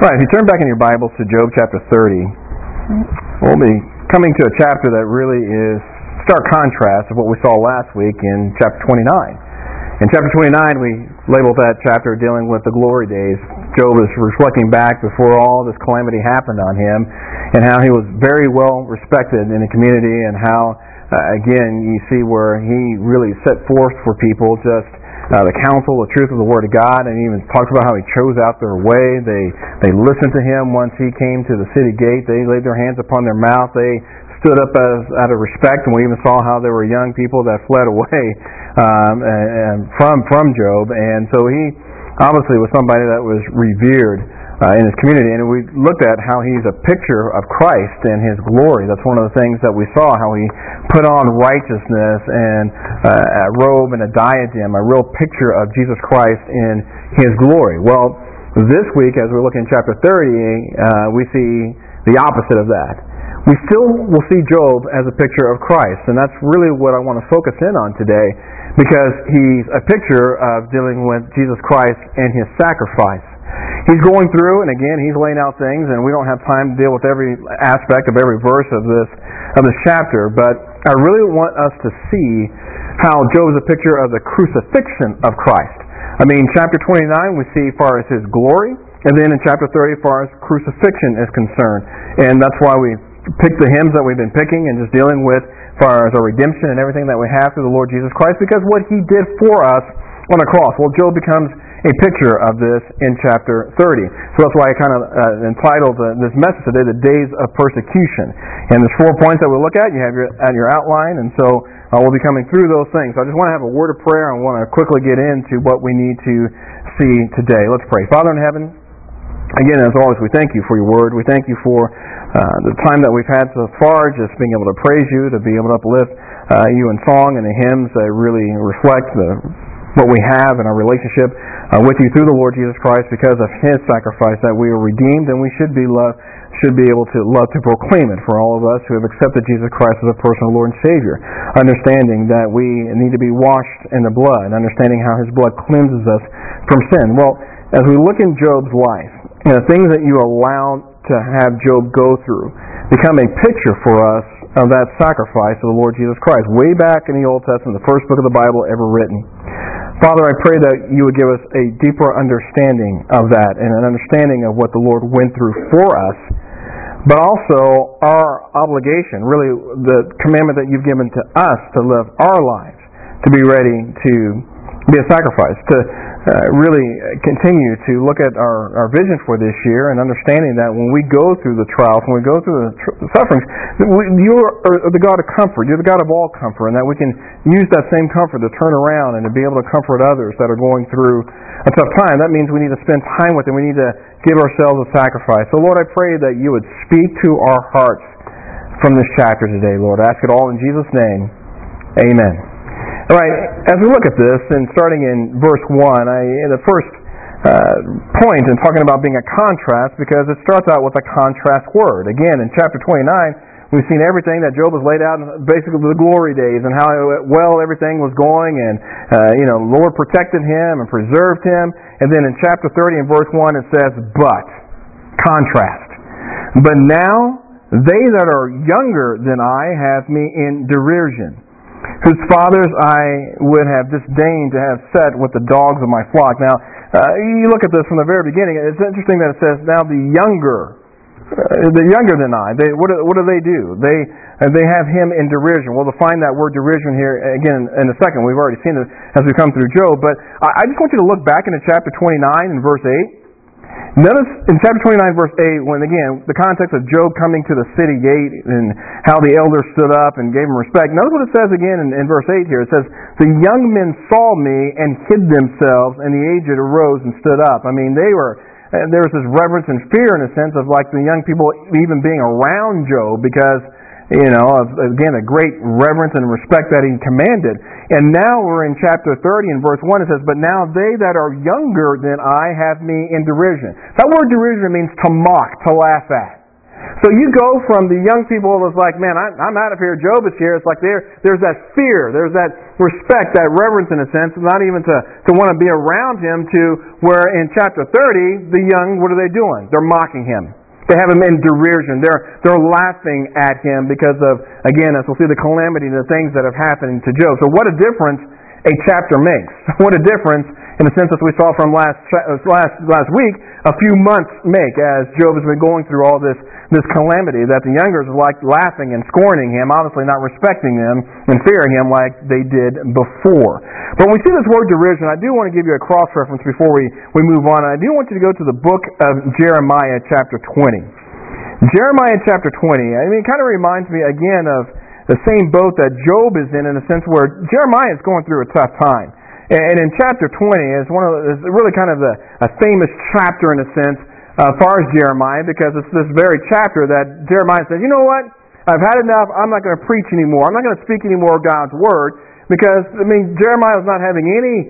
All right, if you turn back in your Bibles to Job chapter 30, we'll be coming to a chapter that really is stark contrast of what we saw last week in chapter 29. In chapter 29, we labeled that chapter dealing with the glory days. Job is reflecting back before all this calamity happened on him and how he was very well respected in the community, and how, again, you see where he really set forth for people just the counsel, the truth of the Word of God, and he even talks about how he chose out their way. They listened to him once he came to the city gate. They laid their hands upon their mouth. They stood up out of respect, and we even saw how there were young people that fled away from Job. And so he obviously was somebody that was revered in his community, and we looked at how he's a picture of Christ and His glory. That's one of the things that we saw, how he put on righteousness and a robe and a diadem, a real picture of Jesus Christ in His glory. Well, this week, as we look in chapter 30, we see the opposite of that. We still will see Job as a picture of Christ, and that's really what I want to focus in on today, because he's a picture of dealing with Jesus Christ and His sacrifice. He's going through, and again, he's laying out things, and we don't have time to deal with every aspect of every verse of this chapter, but I really want us to see how Job is a picture of the crucifixion of Christ. I mean, chapter 29 we see as far as His glory, and then in chapter 30 as far as crucifixion is concerned. And that's why we picked the hymns that we've been picking and just dealing with as far as our redemption and everything that we have through the Lord Jesus Christ, because what He did for us on the cross. Well, Job becomes a picture of this in chapter 30. So that's why I kind of entitled this message today, The Days of Persecution. And there's 4 points that we'll look at. You have your outline, and so we'll be coming through those things. So I just want to have a word of prayer. I want to quickly get into what we need to see today. Let's pray. Father in heaven, again, as always, we thank You for Your word. We thank You for the time that we've had so far, just being able to praise You, to be able to uplift You in song and the hymns that really reflect what we have in our relationship with You through the Lord Jesus Christ, because of His sacrifice, that we are redeemed, and we should be able to love to proclaim it for all of us who have accepted Jesus Christ as a personal Lord and Savior, understanding that we need to be washed in the blood, and understanding how His blood cleanses us from sin. Well, as we look in Job's life, the things that You allowed to have Job go through become a picture for us of that sacrifice of the Lord Jesus Christ, way back in the Old Testament, the first book of the Bible ever written. Father, I pray that You would give us a deeper understanding of that, and an understanding of what the Lord went through for us, but also our obligation, really the commandment that You've given to us to live our lives, to be ready to be a sacrifice, to really continue to look at our vision for this year, and understanding that when we go through the trials, when we go through the sufferings, You are the God of comfort. You're the God of all comfort, and that we can use that same comfort to turn around and to be able to comfort others that are going through a tough time. That means we need to spend time with Them. We need to give ourselves a sacrifice. So Lord, I pray that You would speak to our hearts from this chapter today, Lord. I ask it all in Jesus' name. Amen. All right, as we look at this, and starting in verse 1, the first point in talking about being a contrast, because it starts out with a contrast word. Again, in chapter 29, we've seen everything that Job has laid out, basically the glory days, and how well everything was going, and the Lord protected him and preserved him. And then in chapter 30 and verse 1 it says, but, contrast. But now they that are younger than I have me in derision, whose fathers I would have disdained to have set with the dogs of my flock. Now, you look at this from the very beginning, it's interesting that it says, now the younger than I. What do they do? They have him in derision. We'll define that word derision here again in a second. We've already seen it as we come through Job, but I just want you to look back into chapter 29 and verse 8. Notice in chapter 29 verse 8, when again, the context of Job coming to the city gate and how the elders stood up and gave him respect. Notice what it says again in verse 8 here. It says, the young men saw me and hid themselves, and the aged arose and stood up. I mean, there was this reverence and fear in a sense of like the young people even being around Job, because again, a great reverence and respect that he commanded. And now we're in chapter 30 and verse 1. It says, but now they that are younger than I have me in derision. That word derision means to mock, to laugh at. So you go from the young people that's like, man, I'm out of here, Job is here. It's like there's that fear, there's that respect, that reverence in a sense, not even to want to be around him, to where in chapter 30, the young, what are they doing? They're mocking him. They have him in derision. They're laughing at him because of, again, as we'll see, the calamity and the things that have happened to Job. So what a difference a chapter makes. What a difference, in the sense that we saw from last week, a few months make, as Job has been going through all this calamity, that the youngers are like laughing and scorning him, obviously not respecting him and fearing him like they did before. But when we see this word derision, I do want to give you a cross-reference before we move on. I do want you to go to the book of Jeremiah chapter 20. Jeremiah chapter 20, I mean, it kind of reminds me again of the same boat that Job is in a sense where Jeremiah is going through a tough time. And in chapter 20 is really kind of a famous chapter in a sense as far as Jeremiah, because it's this very chapter that Jeremiah says, you know what, I've had enough, I'm not going to preach anymore, I'm not going to speak anymore of God's Word, because, I mean, Jeremiah was not having any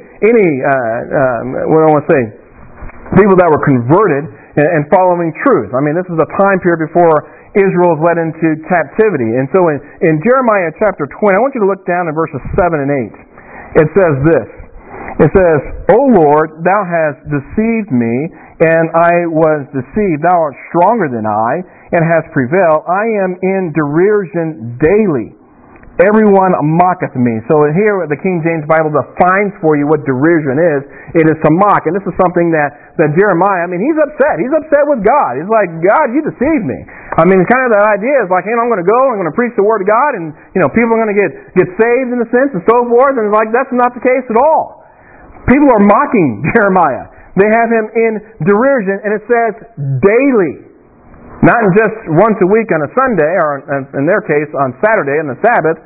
what do I want to say, people that were converted and following truth. I mean, this is a time period before Israel is led into captivity. And so in Jeremiah chapter 20, I want you to look down in verses 7 and 8. It says this. It says, O Lord, thou hast deceived me, and I was deceived. Thou art stronger than I, and hast prevailed. I am in derision daily. Everyone mocketh me. So here the King James Bible defines for you what derision is. It is to mock. And this is something that Jeremiah, I mean, he's upset. He's upset with God. He's like, God, you deceived me. I mean, kind of the idea is like, hey, I'm going to go, I'm going to preach the Word of God, and, people are going to get saved in a sense and so forth. And it's like, that's not the case at all. People are mocking Jeremiah. They have him in derision, and it says daily. Not just once a week on a Sunday, or in their case on Saturday on the Sabbath.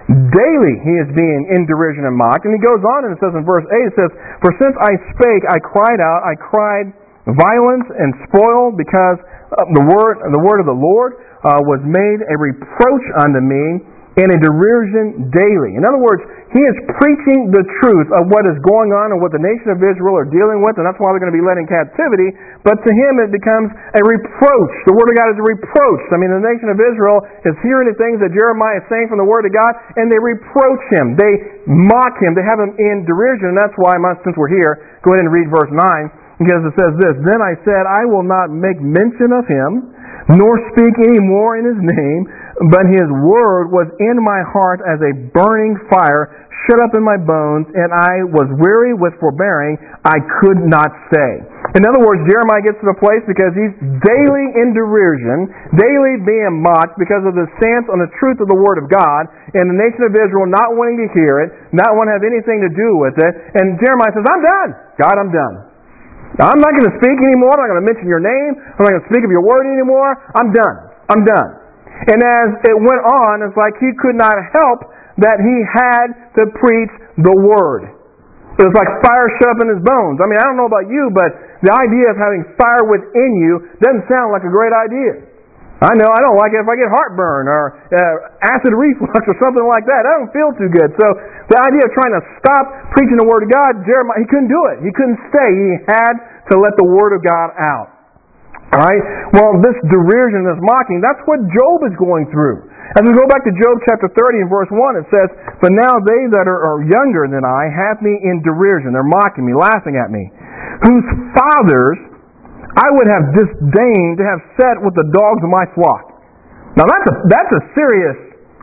Daily he is being in derision and mocked. And he goes on and it says in verse 8, it says, For since I spake, I cried out, I cried violence and spoil, because the word of the Lord was made a reproach unto me, and a derision daily. In other words, he is preaching the truth of what is going on and what the nation of Israel are dealing with, and that's why they're going to be led in captivity. But to him it becomes a reproach. The Word of God is a reproach. I mean, the nation of Israel is hearing the things that Jeremiah is saying from the Word of God, and they reproach him. They mock him. They have him in derision. And that's why, since we're here, go ahead and read verse 9, because it says this, Then I said, I will not make mention of him, nor speak any more in his name, but his word was in my heart as a burning fire, shut up in my bones, and I was weary with forbearing, I could not say. In other words, Jeremiah gets to the place because he's daily in derision, daily being mocked because of the stance on the truth of the Word of God, and the nation of Israel not wanting to hear it, not wanting to have anything to do with it. And Jeremiah says, I'm done. God, I'm done. I'm not going to speak anymore. I'm not going to mention your name. I'm not going to speak of your word anymore. I'm done. I'm done. And as it went on, it's like he could not help that he had to preach the Word. It was like fire shut up in his bones. I mean, I don't know about you, but the idea of having fire within you doesn't sound like a great idea. I know I don't like it if I get heartburn or acid reflux or something like that. I don't feel too good. So the idea of trying to stop preaching the Word of God, Jeremiah, he couldn't do it. He couldn't stay. He had to let the Word of God out. Alright? Well, this derision, this mocking, that's what Job is going through. As we go back to Job chapter 30 and verse 1, it says, But now they that are younger than I have me in derision. They're mocking me, laughing at me. Whose fathers I would have disdained to have set with the dogs of my flock. Now that's a serious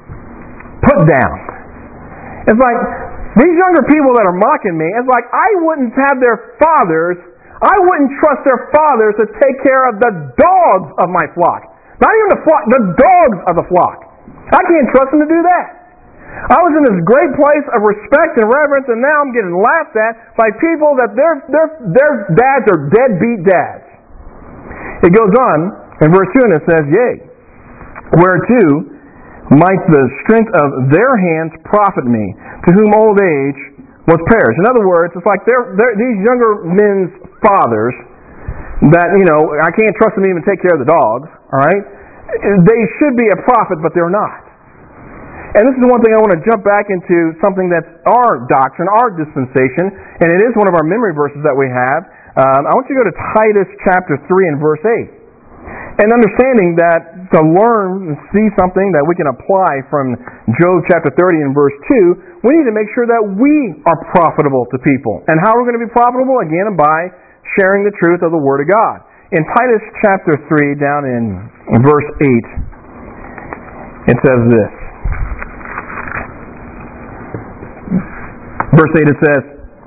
put down. It's like, these younger people that are mocking me, it's like I wouldn't have their fathers, I wouldn't trust their fathers to take care of the dogs of my flock. Not even the flock, the dogs of the flock. I can't trust them to do that. I was in this great place of respect and reverence, and now I'm getting laughed at by people that their dads are deadbeat dads. It goes on in verse 2 and it says, Yea, whereto might the strength of their hands profit me, to whom old age was perished. In other words, it's like these younger men's fathers that, I can't trust them to even take care of the dogs, all right? They should be a prophet, but they're not. And this is one thing I want to jump back into, something that's our doctrine, our dispensation, and it is one of our memory verses that we have. I want you to go to Titus chapter 3 and verse 8. And understanding that to learn and see something that we can apply from Job chapter 30 and verse 2, we need to make sure that we are profitable to people. And how are we going to be profitable? Again, by sharing the truth of the Word of God. In Titus chapter 3, down in verse 8, it says this. Verse 8 it says,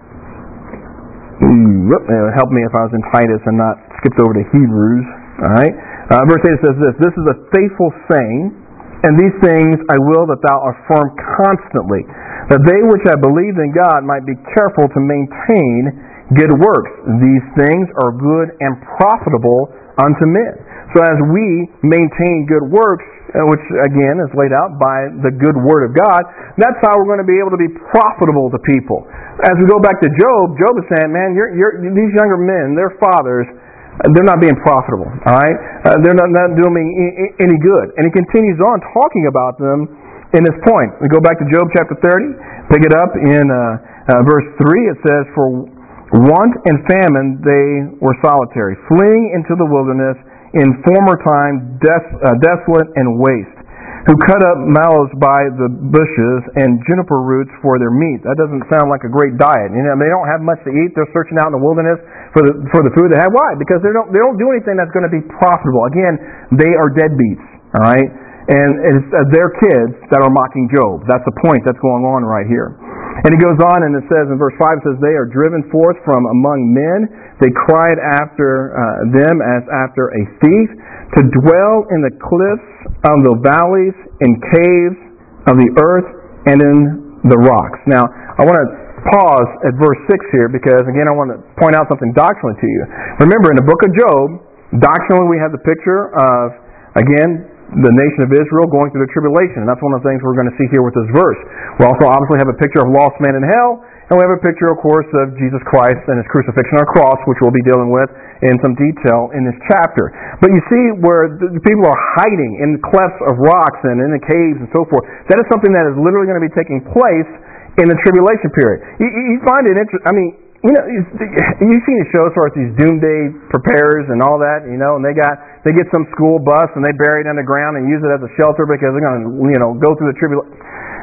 help me if I was in Titus and not skipped over to Hebrews. Alright? Verse 8 says this, "This is a faithful saying, and these things I will that thou affirm constantly, that they which have believed in God might be careful to maintain good works. These things are good and profitable unto men." So as we maintain good works, which again is laid out by the good Word of God, that's how we're going to be able to be profitable to people. As we go back to Job, Job is saying, man, these younger men, their fathers, they're not being profitable, all right? They're not doing me any good. And he continues on talking about them in this point. We go back to Job chapter 30, pick it up in verse 3. It says, "For want and famine they were solitary, fleeing into the wilderness in former time, desolate and waste, who cut up mallows by the bushes and juniper roots for their meat." That doesn't sound like a great diet. You know, they don't have much to eat. They're searching out in the wilderness for the food they have. Why? Because they don't do anything that's going to be profitable. Again, they are deadbeats. All right, and it's their kids that are mocking Job. That's the point that's going on right here. And it goes on and it says in verse 5, it says, "They are driven forth from among men. They cried after them as after a thief, to dwell in the cliffs of the valleys, in caves of the earth, and in the rocks." Now, I want to pause at verse 6 here because, again, I want to point out something doctrinally to you. Remember, in the book of Job, doctrinally we have the picture of, again, the nation of Israel going through the tribulation. And that's one of the things we're going to see here with this verse. We also obviously have a picture of lost men in hell, and we have a picture, of course, of Jesus Christ and His crucifixion on the cross, which we'll be dealing with in some detail in this chapter. But you see where the people are hiding in clefts of rocks and in the caves and so forth. That is something that is literally going to be taking place in the tribulation period. You find it interesting. I mean, you know, you've seen the shows where it's these doomsday preparers and all that, you know, and they get some school bus and they bury it in the ground and use it as a shelter because they're going to, you know, go through the tribulation.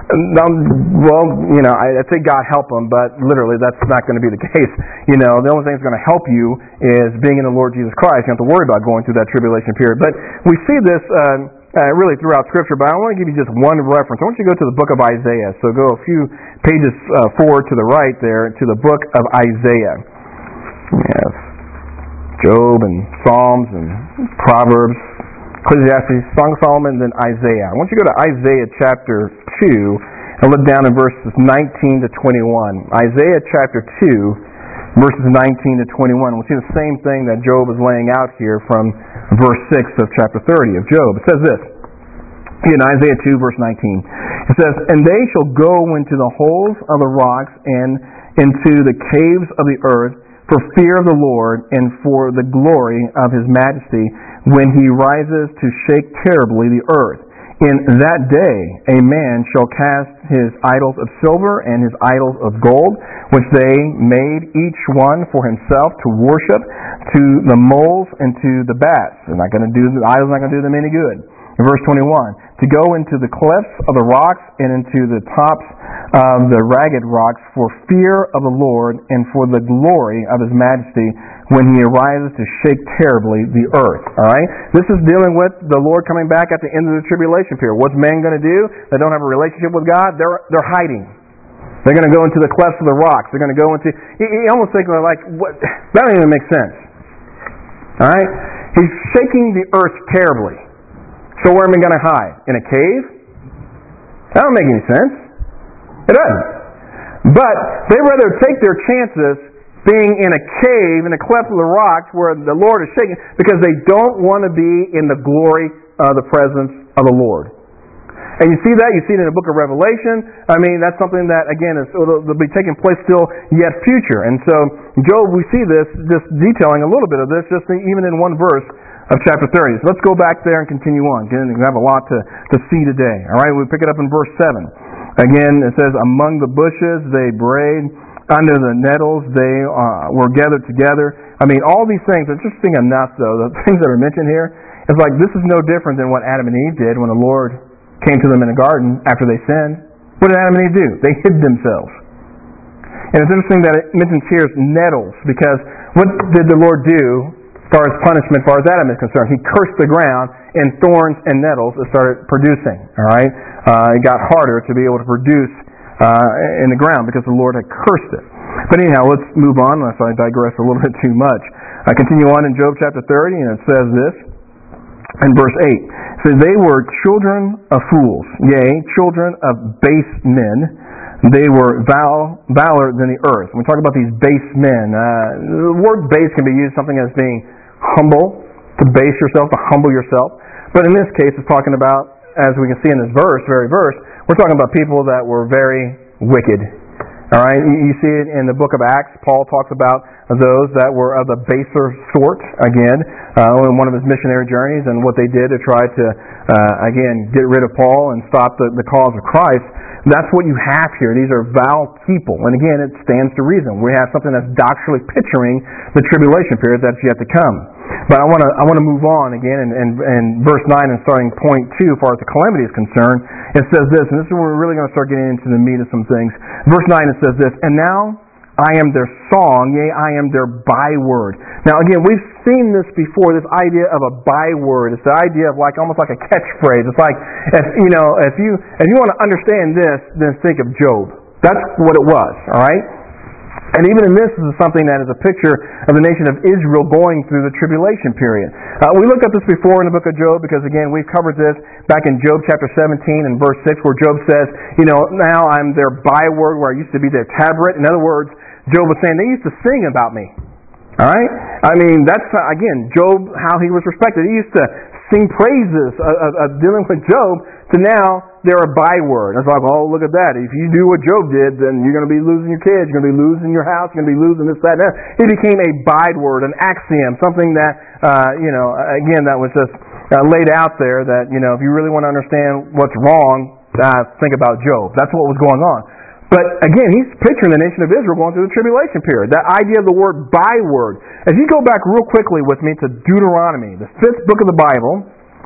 Well, you know, I'd say God help them, but literally that's not going to be the case. You know, the only thing that's going to help you is being in the Lord Jesus Christ. You don't have to worry about going through that tribulation period. But we see this really throughout Scripture, but I want to give you just one reference. I want you to go to the book of Isaiah. So go a few pages forward to the right there to the book of Isaiah. We have Job and Psalms and Proverbs, Ecclesiastes, Song of Solomon, and then Isaiah. I want you to go to Isaiah chapter 2 and look down in verses 19 to 21. Isaiah chapter 2, verses 19 to 21. We'll see the same thing that Job is laying out here from verse 6 of chapter 30 of Job. It says this, in Isaiah 2, verse 19. It says, "And they shall go into the holes of the rocks and into the caves of the earth for fear of the Lord and for the glory of His majesty when He rises to shake terribly the earth. In that day a man shall cast his idols of silver and his idols of gold, which they made each one for himself to worship, to the moles and to the bats." The idols not going to do them any good. In verse 21, "To go into the clefts of the rocks and into the tops of the ragged rocks for fear of the Lord and for the glory of His majesty when He arises to shake terribly the earth." All right? This is dealing with the Lord coming back at the end of the tribulation period. What's man going to do that don't have a relationship with God? They're hiding. They're going to go into the clefts of the rocks. They're going to go into... You almost think like, what? That doesn't even make sense. All right? He's shaking the earth terribly. So where am I going to hide? In a cave? That don't make any sense. It doesn't. But they rather take their chances being in a cave, in a cleft of the rocks where the Lord is shaking, because they don't want to be in the glory of the presence of the Lord. And you see that? You see it in the book of Revelation. I mean, that's something that, again, will be taking place still yet future. And so, Job, we see this, just detailing a little bit of this, just even in one verse of chapter 30. So let's go back there and continue on. Again, we have a lot to see today. All right, we pick it up in verse 7. Again, it says, "Among the bushes they brayed, under the nettles they were gathered together." I mean, all these things, interesting enough though, the things that are mentioned here, It's like this is no different than what Adam and Eve did when the Lord came to them in the garden after they sinned. What did Adam and Eve do? They hid themselves. And it's interesting that it mentions here nettles, because what did the Lord do as far as punishment, as far as Adam is concerned? He cursed the ground, and thorns and nettles it started producing. All right, it got harder to be able to produce in the ground because the Lord had cursed it. But anyhow, let's move on, unless I digress a little bit too much. I continue on in Job chapter 30, and it says this in verse 8. It says, "They were children of fools, yea, children of base men. They were valor than the earth." When we talk about these base men, the word base can be used something as being humble, to base yourself, to humble yourself. But in this case, it's talking about, as we can see in this very verse, we're talking about people that were very wicked. All right, you see it in the book of Acts. Paul talks about those that were of the baser sort, again, on one of his missionary journeys, and what they did to try to, again, get rid of Paul and stop the cause of Christ. That's what you have here. These are vile people. And again, it stands to reason. We have something that's doctrinally picturing the tribulation period that's yet to come. But I want to move on again, and verse 9 and starting point 2, as far as the calamity is concerned, it says this, and this is where we're really going to start getting into the meat of some things. Verse 9, it says this, "And now I am their song, yea, I am their byword." Now again, we've seen this before, this idea of a byword. It's the idea of almost like a catchphrase. It's like, if you want to understand this, then think of Job. That's what it was, all right? And even in this is something that is a picture of the nation of Israel going through the tribulation period. We looked at this before in the book of Job because, again, we've covered this back in Job chapter 17 and verse 6 where Job says, "Now I'm their byword where I used to be their tabret." In other words, Job was saying, they used to sing about me. All right? I mean, that's, again, Job, how he was respected. He used to sing praises of dealing with Job to now they're a byword. It's like, oh, look at that. If you do what Job did, then you're going to be losing your kids. You're going to be losing your house. You're going to be losing this, that, and that. It became a byword, an axiom, something that, again, that was just laid out there that, if you really want to understand what's wrong, think about Job. That's what was going on. But again, he's picturing the nation of Israel going through the tribulation period. That idea of the word byword. If you go back real quickly with me to Deuteronomy, the 5th book of the Bible,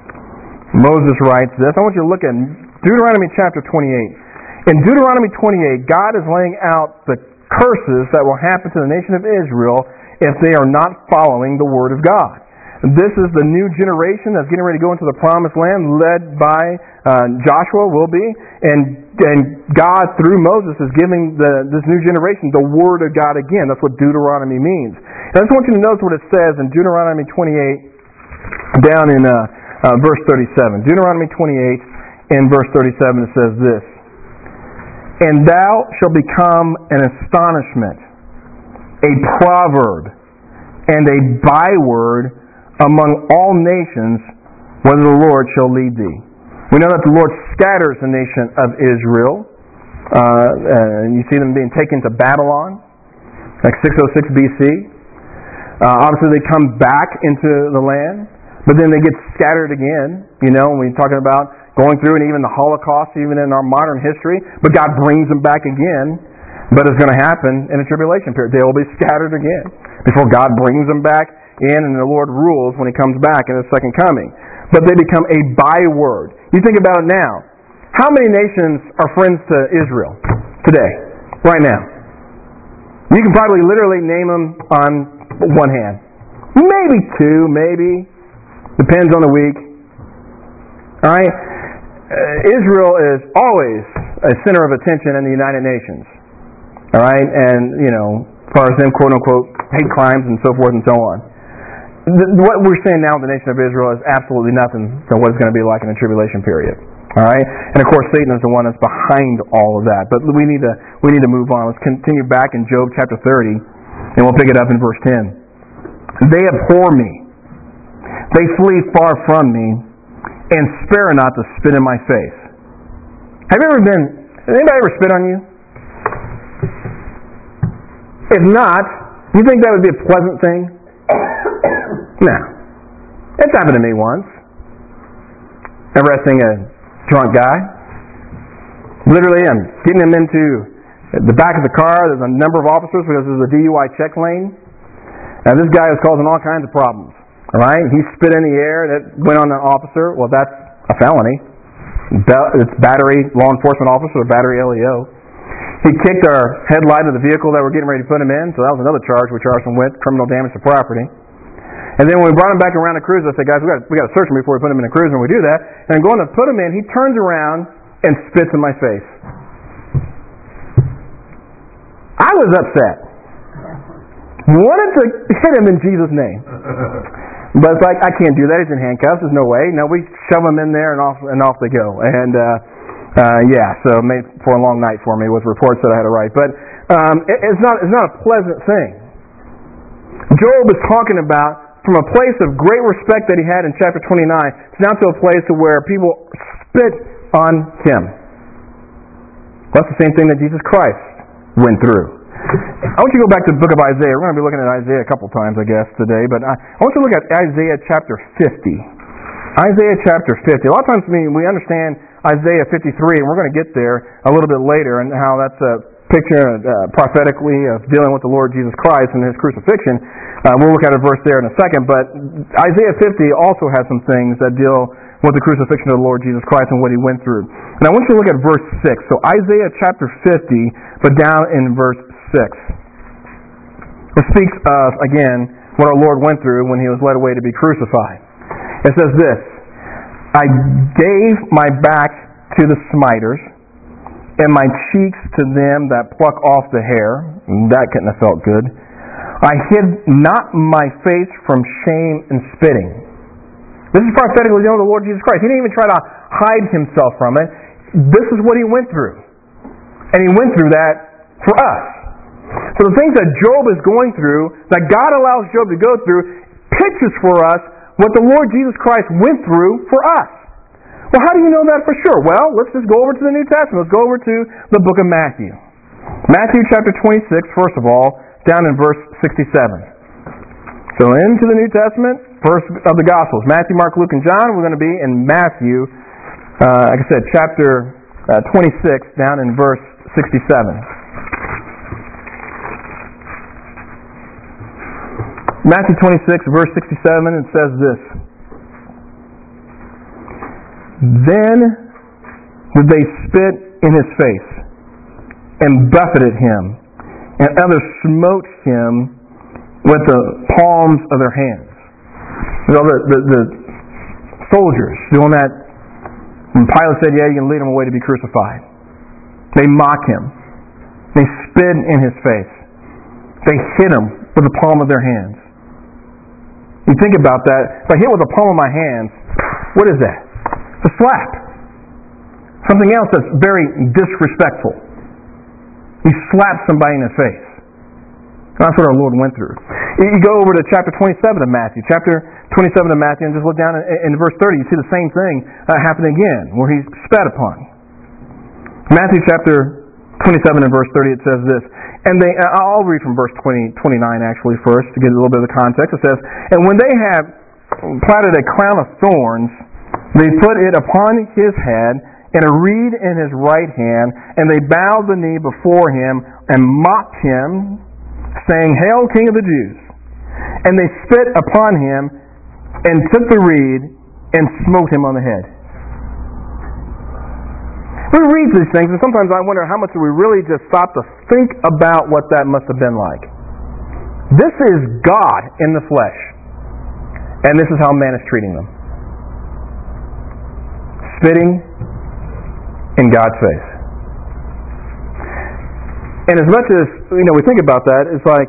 Moses writes this. I want you to look at Deuteronomy chapter 28. In Deuteronomy 28, God is laying out the curses that will happen to the nation of Israel if they are not following the Word of God. This is the new generation that's getting ready to go into the promised land, led by Joshua, will be, and God through Moses is giving this new generation the Word of God again. That's what Deuteronomy means. And I just want you to notice what it says in Deuteronomy 28, down in verse 37. Deuteronomy 28, in verse 37, it says this: "And thou shalt become an astonishment, a proverb, and a byword among all nations, whether the Lord shall lead thee." We know that the Lord scatters the nation of Israel. And you see them being taken to Babylon, like 606 BC. Obviously, they come back into the land, but then they get scattered again. When we're talking about going through, and even the Holocaust, even in our modern history. But God brings them back again. But it's going to happen in a tribulation period. They will be scattered again before God brings them back in, and the Lord rules when He comes back in His second coming. But they become a byword. You think about it now. How many nations are friends to Israel today, right now? You can probably literally name them on one hand. Maybe two, maybe. Depends on the week. All right? Israel is always a center of attention in the United Nations. All right? And, as far as them, quote-unquote, hate crimes and so forth and so on. What we're seeing now with the nation of Israel is absolutely nothing from what it's going to be like in the tribulation period. All right, and of course Satan is the one that's behind all of that. But we need to move on. Let's continue back in Job chapter 30, and we'll pick it up in verse 10. "They abhor me; they flee far from me, and spare not to spit in my face." Has anybody ever spit on you? If not, you think that would be a pleasant thing? No. It's happened to me once. Arresting a drunk guy. Literally, I'm getting him into the back of the car. There's a number of officers because there's a DUI check lane. Now, this guy is causing all kinds of problems. All right? He spit in the air that went on an officer. Well, that's a felony. It's battery law enforcement officer or battery LEO. He kicked our headlight of the vehicle that we're getting ready to put him in, so that was another charge we charged him with, criminal damage to property. And then when we brought him back around the cruiser, I said, guys, we got to search him before we put him in a cruiser, and we do that. And I'm going to put him in, he turns around and spits in my face. I was upset. Wanted to hit him in Jesus' name. But it's like, I can't do that. He's in handcuffs. There's no way. No, we shove him in there and off they go. And so it made for a long night for me with reports that I had to write. But it's not a pleasant thing. Job is talking about from a place of great respect that he had in chapter 29 now to a place to where people spit on him. Well, that's the same thing that Jesus Christ went through. I want you to go back to the book of Isaiah. We're going to be looking at Isaiah a couple times, I guess, today. But I want you to look at Isaiah chapter 50. Isaiah chapter 50. A lot of times we understand Isaiah 53, and we're going to get there a little bit later, and how that's a picture prophetically of dealing with the Lord Jesus Christ and His crucifixion. We'll look at a verse there in a second. But Isaiah 50 also has some things that deal with the crucifixion of the Lord Jesus Christ and what He went through. And I want you to look at verse 6. So Isaiah chapter 50, but down in verse 6. It speaks of, again, what our Lord went through when He was led away to be crucified. It says this, I gave my back to the smiters, and my cheeks to them that pluck off the hair. That couldn't have felt good. I hid not my face from shame and spitting. This is prophetically dealing with the Lord Jesus Christ. He didn't even try to hide Himself from it. This is what He went through. And He went through that for us. So the things that Job is going through, that God allows Job to go through, pictures for us what the Lord Jesus Christ went through for us. Well, how do you know that for sure? Well, let's just go over to the New Testament. Let's go over to the book of Matthew. Matthew chapter 26, first of all, down in verse 67. So into the New Testament, first of the Gospels. Matthew, Mark, Luke, and John. We're going to be in Matthew, like I said, chapter 26, down in verse 67. Matthew 26, verse 67, it says this. Then did they spit in His face, and buffeted Him, and others smote Him with the palms of their hands. You know, the soldiers doing that, when Pilate said, yeah, you can lead Him away to be crucified. They mock Him. They spit in His face. They hit Him with the palm of their hands. You think about that. If I hit with the palm of my hands, what is that? It's a slap. Something else that's very disrespectful. You slap somebody in the face. That's what our Lord went through. You go over to chapter 27 of Matthew. Chapter 27 of Matthew, and just look down in verse 30. You see the same thing happen again, where He's spat upon. Matthew chapter 27 and verse 30, it says this. And I'll read from verse 29 actually first to get a little bit of the context. It says, and when they had platted a crown of thorns, they put it upon His head and a reed in His right hand, and they bowed the knee before Him and mocked Him, saying, Hail, King of the Jews! And they spit upon Him and took the reed and smote Him on the head. We read these things, and sometimes I wonder how much do we really just stop to think about what that must have been like. This is God in the flesh, and this is how man is treating them. Spitting in God's face. And as much as we think about that, it's like,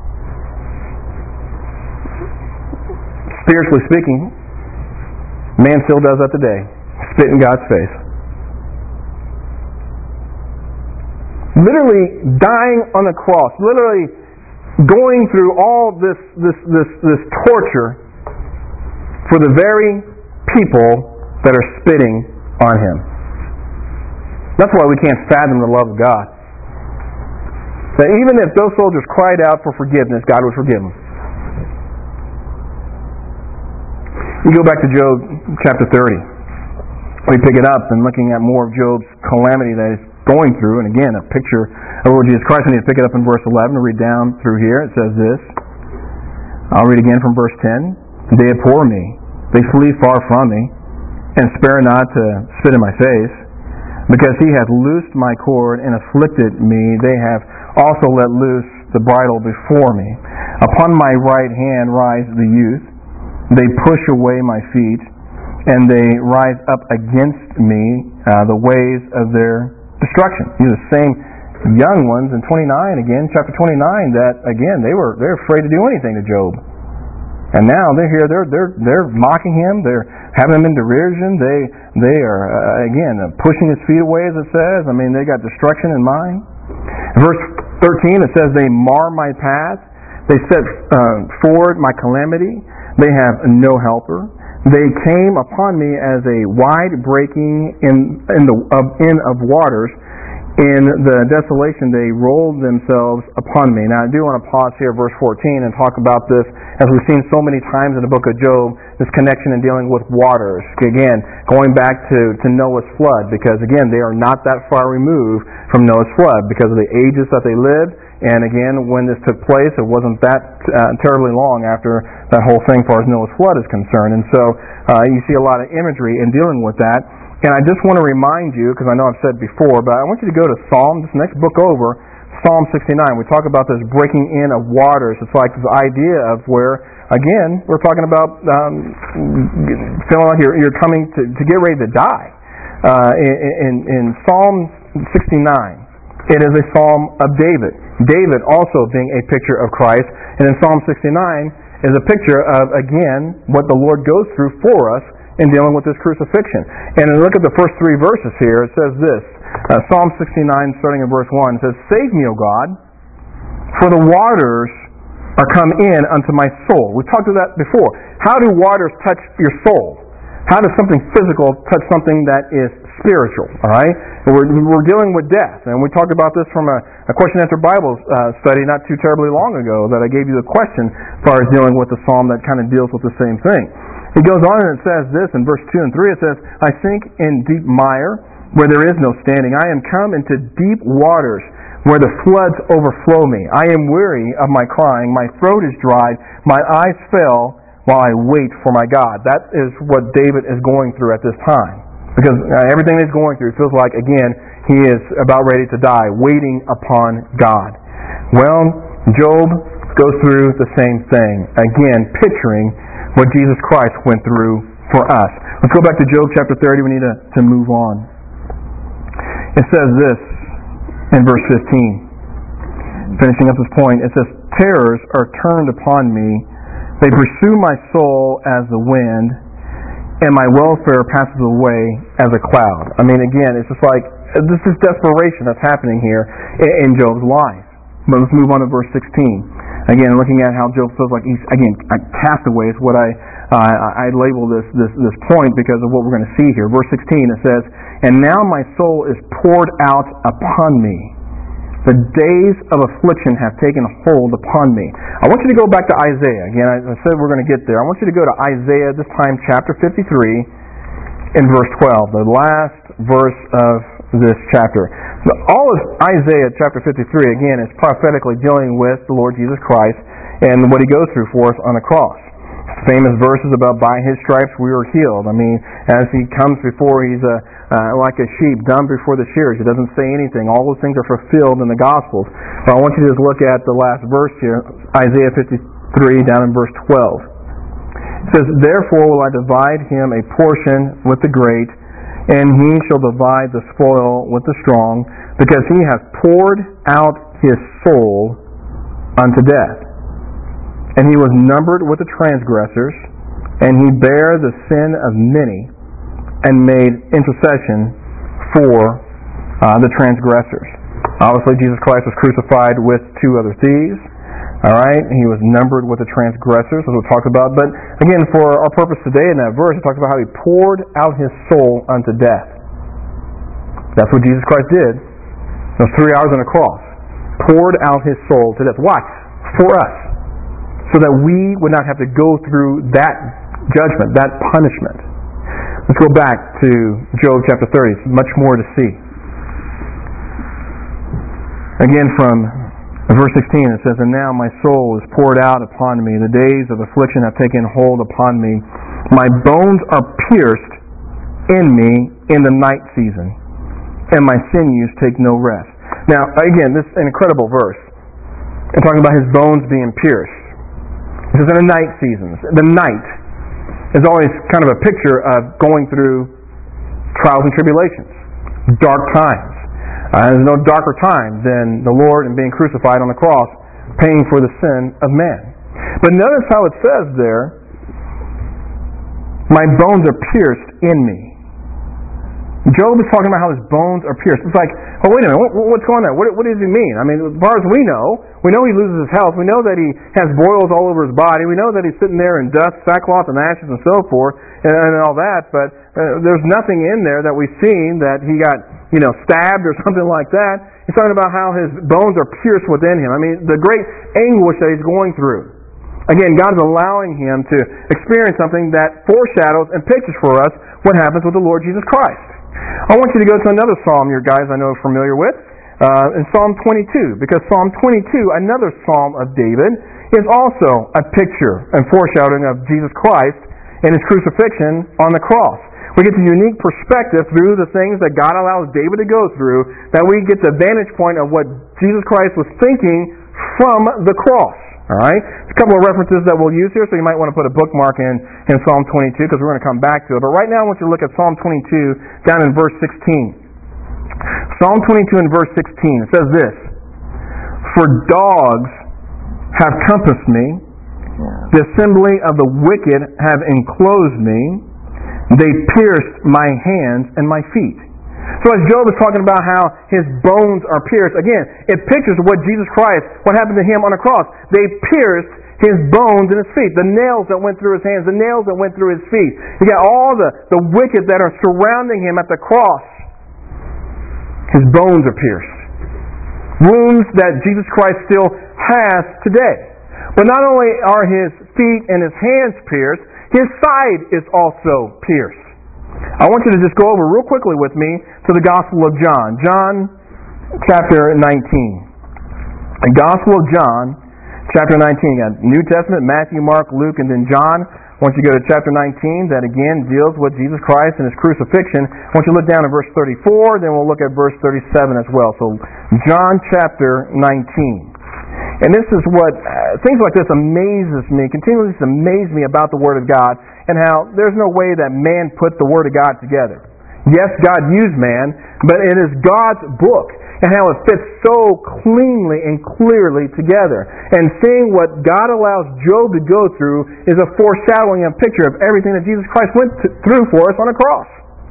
spiritually speaking, man still does that today. Spit in God's face. Literally dying on the cross, literally going through all this torture for the very people that are spitting on Him. That's why we can't fathom the love of God. That even if those soldiers cried out for forgiveness, God would forgive them. You go back to Job chapter 30. We pick it up and looking at more of Job's calamity that is going through, and again, a picture of Lord Jesus Christ. I need to pick it up in verse 11 and read down through here. It says this. I'll read again from verse 10. They abhor me. They flee far from me, and spare not to spit in my face. Because he hath loosed my cord and afflicted me, they have also let loose the bridle before me. Upon my right hand rise the youth. They push away my feet, and they rise up against me the ways of their destruction. These are the same young ones in 29 again, chapter 29, that again they're afraid to do anything to Job. And now they're here, they're mocking him, they're having him in derision, they are again pushing his feet away, as it says. I mean, they got destruction in mind. Verse 13, it says, they mar my path, they set forward my calamity, they have no helper. They came upon me as a wide breaking in of waters. In the desolation they rolled themselves upon me. Now I do want to pause here, verse 14, and talk about this, as we've seen so many times in the book of Job, this connection in dealing with waters. Again, going back to Noah's flood, because again, they are not that far removed from Noah's flood because of the ages that they lived. And again, when this took place, it wasn't that terribly long after that whole thing as far as Noah's flood is concerned. And so you see a lot of imagery in dealing with that. And I just want to remind you, because I know I've said before, but I want you to go to this next book over, Psalm 69. We talk about this breaking in of waters. It's like this idea of where, again, we're talking about feeling like you're coming to get ready to die. In Psalm 69, it is a psalm of David. David also being a picture of Christ. And in Psalm 69 is a picture of, again, what the Lord goes through for us in dealing with this crucifixion. And look at the first three verses here. It says this, Psalm 69, starting in verse 1, it says, Save me, O God, for the waters are come in unto my soul. We've talked about that before. How do waters touch your soul? How does something physical touch something that is spiritual? All right? We're dealing with death. And we talked about this from a question answer Bible study not too terribly long ago, that I gave you the question as far as dealing with the psalm that kind of deals with the same thing. It goes on and it says this in verse 2 and 3. It says, I sink in deep mire where there is no standing. I am come into deep waters where the floods overflow me. I am weary of my crying. My throat is dried. My eyes fail while I wait for my God. That is what David is going through at this time. Because everything he's going through feels like, again, he is about ready to die, waiting upon God. Well, Job goes through the same thing. Again, picturing what Jesus Christ went through for us. Let's go back to Job chapter 30. We need to move on. It says this in verse 15. Finishing up this point, it says, Terrors are turned upon me. They pursue my soul as the wind, and my welfare passes away as a cloud. I mean, again, it's just like, this is desperation that's happening here in Job's life. But let's move on to verse 16. Again, looking at how Job feels like he's, again, a castaway is what I label this point because of what we're going to see here. Verse 16, it says, And now my soul is poured out upon me. The days of affliction have taken hold upon me. I want you to go back to Isaiah. Again, I said we're going to get there. I want you to go to Isaiah, this time chapter 53, in verse 12, the last verse of this chapter. All of Isaiah chapter 53, again, is prophetically dealing with the Lord Jesus Christ and what he goes through for us on the cross. Famous verses about by his stripes we were healed. I mean, as he comes before, he's like a sheep dumb before the shearers. He doesn't say anything. All those things are fulfilled in the Gospels. But I want you to just look at the last verse here, Isaiah 53, down in verse 12. It says, Therefore will I divide him a portion with the great, and he shall divide the spoil with the strong, because he hath poured out his soul unto death. And he was numbered with the transgressors, and he bare the sin of many, and made intercession for the transgressors. Obviously, Jesus Christ was crucified with two other thieves. All right, he was numbered with the transgressors, as we'll talk about. But again, for our purpose today in that verse, it talks about how he poured out his soul unto death. That's what Jesus Christ did. Those 3 hours on the cross. Poured out his soul to death. Why? For us. So that we would not have to go through that judgment, that punishment. Let's go back to Job chapter 30. It's much more to see. Again, from In verse 16 it says, "And now my soul is poured out upon me. The days of affliction have taken hold upon me. My bones are pierced in me in the night season, and my sinews take no rest." Now, again, this is an incredible verse. And talking about his bones being pierced. It says in the night seasons. The night is always kind of a picture of going through trials and tribulations, dark times. There's no darker time than the Lord and being crucified on the cross, paying for the sin of man. But notice how it says there, "My bones are pierced in me." Job is talking about how his bones are pierced. It's like, oh, wait a minute, what's going on? What does he mean? I mean, as far as we know he loses his health. We know that he has boils all over his body. We know that he's sitting there in dust, sackcloth, and ashes, and so forth, and all that. But there's nothing in there that we've seen that he got, stabbed or something like that. He's talking about how his bones are pierced within him. I mean, the great anguish that he's going through. Again, God's allowing him to experience something that foreshadows and pictures for us what happens with the Lord Jesus Christ. I want you to go to another psalm you guys I know are familiar with, in Psalm 22, because Psalm 22, another psalm of David, is also a picture and foreshadowing of Jesus Christ and his crucifixion on the cross. We get the unique perspective through the things that God allows David to go through, that we get the vantage point of what Jesus Christ was thinking from the cross. All right? There's a couple of references that we'll use here, so you might want to put a bookmark in Psalm 22, because we're going to come back to it. But right now I want you to look at Psalm 22 down in verse 16. Psalm 22 and verse 16, it says this, "For dogs have compassed me, the assembly of the wicked have enclosed me, they pierced my hands and my feet." So as Job is talking about how his bones are pierced, again, it pictures what Jesus Christ, what happened to him on the cross. They pierced his bones and his feet, the nails that went through his hands, the nails that went through his feet. You got all the wicked that are surrounding him at the cross. His bones are pierced. Wounds that Jesus Christ still has today. But not only are his feet and his hands pierced, his side is also pierced. I want you to just go over real quickly with me to the Gospel of John. John chapter 19. The Gospel of John chapter 19. You got New Testament, Matthew, Mark, Luke, and then John. Once you go to chapter 19, that again deals with Jesus Christ and his crucifixion. Once you look down at verse 34, then we'll look at verse 37 as well. So John chapter 19. And this is what, things like this amazes me, continually amaze me about the Word of God, and how there's no way that man put the Word of God together. Yes, God used man, but it is God's book, and how it fits so cleanly and clearly together. And seeing what God allows Job to go through is a foreshadowing and picture of everything that Jesus Christ went through for us on the cross.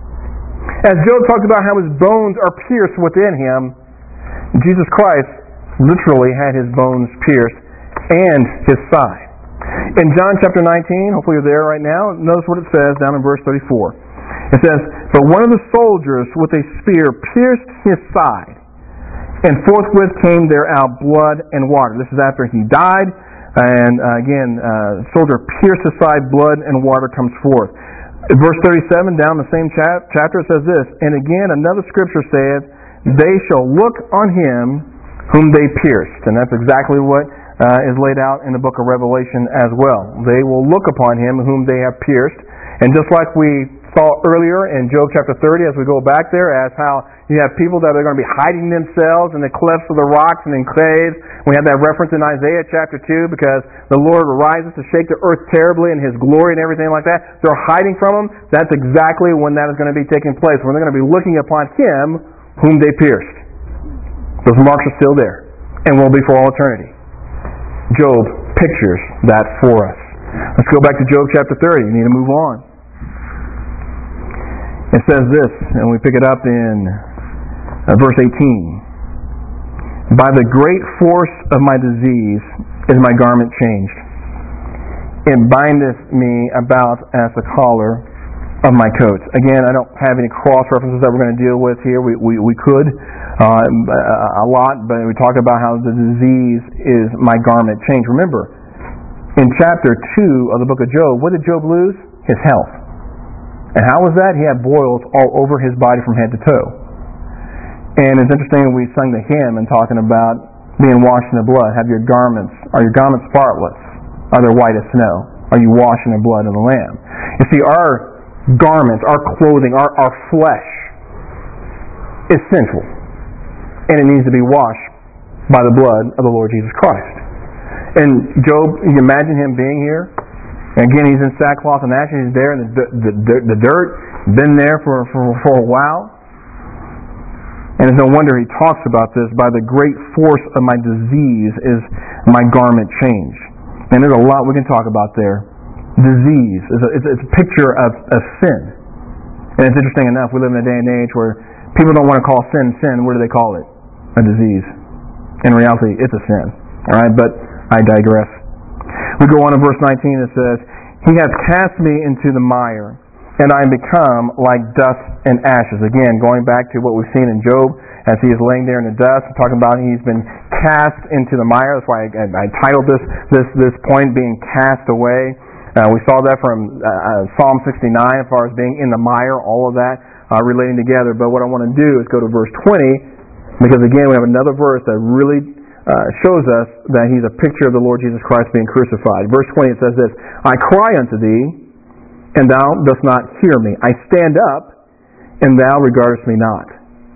As Job talked about how his bones are pierced within him, Jesus Christ literally had his bones pierced and his side. In John chapter 19, hopefully you're there right now, notice what it says down in verse 34. It says, "But one of the soldiers with a spear pierced his side, and forthwith came there out blood and water." This is after he died, and again, soldier pierced his side, blood and water comes forth. In verse 37, down the same chapter, it says this, "And again another scripture saith, They shall look on him whom they pierced." And that's exactly what is laid out in the book of Revelation as well. They will look upon him whom they have pierced. And just like we saw earlier in Job chapter 30, as we go back there, as how you have people that are going to be hiding themselves in the clefts of the rocks and in caves. We have that reference in Isaiah chapter 2, because the Lord arises to shake the earth terribly in his glory and everything like that. They're hiding from him. That's exactly when that is going to be taking place, when they're going to be looking upon him whom they pierced. Those marks are still there and will be for all eternity. Job pictures that for us. Let's go back to Job chapter 30. You need to move on. It says this, and we pick it up in verse 18. "By the great force of my disease is my garment changed. It bindeth me about as the collar of my coat." Again, I don't have any cross references that we're going to deal with here. We could a lot, but we talk about how the disease is my garment changed. Remember, in chapter 2 of the book of Job, what did Job lose? His health. And how was that? He had boils all over his body from head to toe. And it's interesting, we sung the hymn and talking about being washed in the blood? Are your garments spotless? Are they white as snow? Are you washed in the blood of the Lamb? You see, our garments, our clothing, our flesh is sinful. And it needs to be washed by the blood of the Lord Jesus Christ. And Job, you imagine him being here. And again, he's in sackcloth and ashes. He's there in the dirt. Been there for a while. And it's no wonder he talks about this. By the great force of my disease is my garment changed. And there's a lot we can talk about there. Disease is a picture of sin. And it's interesting enough, we live in a day and age where people don't want to call sin. What do they call it? A disease. In reality, it's a sin. All right, but I digress. We go on to verse 19. It says, He hath cast me into the mire, and I am become like dust and ashes. Again, going back to what we've seen in Job, as he is laying there in the dust, talking about he's been cast into the mire. That's why I titled this point, being cast away. We saw that from Psalm 69, as far as being in the mire, all of that relating together. But what I want to do is go to verse 20, because again, we have another verse that really shows us that he's a picture of the Lord Jesus Christ being crucified. Verse 20, it says this, I cry unto thee, and thou dost not hear me. I stand up, and thou regardest me not.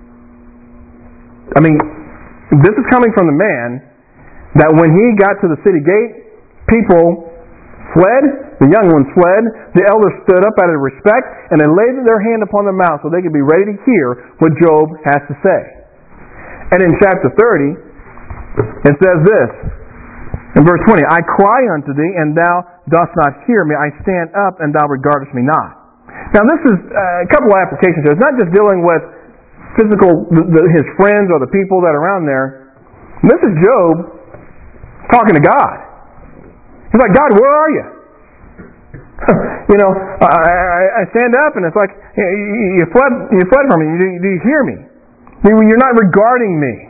I mean, this is coming from the man that when he got to the city gate, people fled, the young ones fled, the elders stood up out of respect, and they laid their hand upon their mouth so they could be ready to hear what Job has to say. And in chapter 30, it says this, in verse 20, I cry unto thee, and thou dost not hear me. I stand up, and thou regardest me not. Now this is a couple of applications here. It's not just dealing with physical, his friends or the people that are around there. This is Job talking to God. He's like, God, where are you? I stand up, and it's like, you fled from me. Do you hear me? You're not regarding me.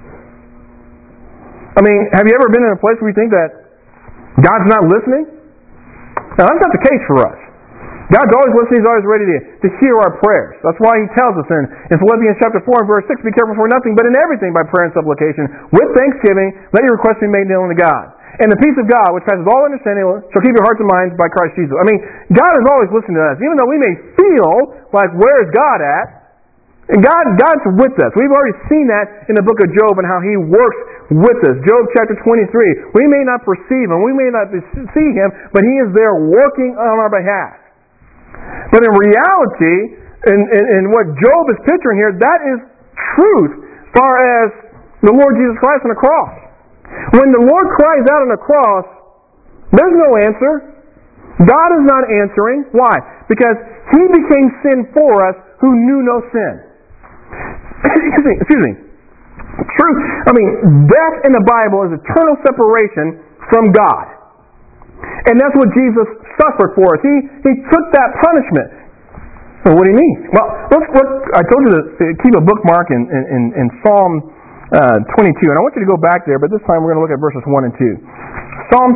I mean, have you ever been in a place where you think that God's not listening? Now, that's not the case for us. God's always listening. He's always ready to hear our prayers. That's why He tells us in Philippians chapter 4 and verse 6, be careful for nothing, but in everything by prayer and supplication, with thanksgiving, let your requests be made known to God. And the peace of God, which passes all understanding, shall keep your hearts and minds by Christ Jesus. I mean, God is always listening to us. Even though we may feel like, where is God at? And God's with us. We've already seen that in the book of Job and how He works with us. Job chapter 23. We may not perceive Him, we may not see Him, but He is there working on our behalf. But in reality, in what Job is picturing here, that is truth as far as the Lord Jesus Christ on the cross. When the Lord cries out on the cross, there's no answer. God is not answering. Why? Because He became sin for us who knew no sin. Excuse me. Truth. I mean, death in the Bible is eternal separation from God. And that's what Jesus suffered for us. He took that punishment. So what do you mean? Well, let's look. I told you to keep a bookmark in Psalm 22. And I want you to go back there, but this time we're going to look at verses 1 and 2. Psalm